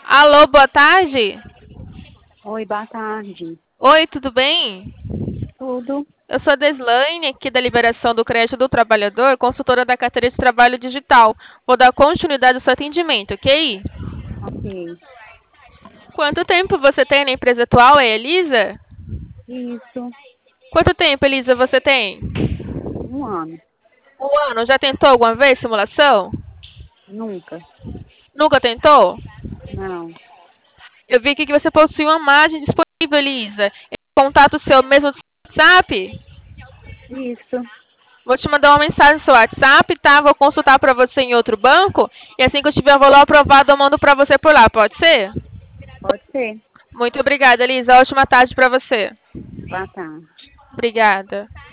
Alô, boa tarde. Oi, boa tarde. Oi, tudo bem? Tudo? Eu sou a Deslaine, aqui da Liberação do Crédito do Trabalhador, consultora da carteira de trabalho digital. Vou dar continuidade ao seu atendimento, ok? Ok. Quanto tempo você tem na empresa atual, é Elisa? Isso, Quanto tempo, Elisa, você tem? um ano. Um ano. Já tentou alguma vez simulação? Nunca. Nunca tentou? Não. Eu vi aqui que você possui uma margem disponível, Elisa. Contato seu mesmo do WhatsApp? Isso, Vou te mandar uma mensagem no seu WhatsApp, tá? Vou consultar para você em outro banco. E assim que eu tiver o valor aprovado, eu mando para você por lá. Pode ser? pode ser. Muito obrigada, Elisa. Ótima tarde para você. Boa tarde. Obrigada.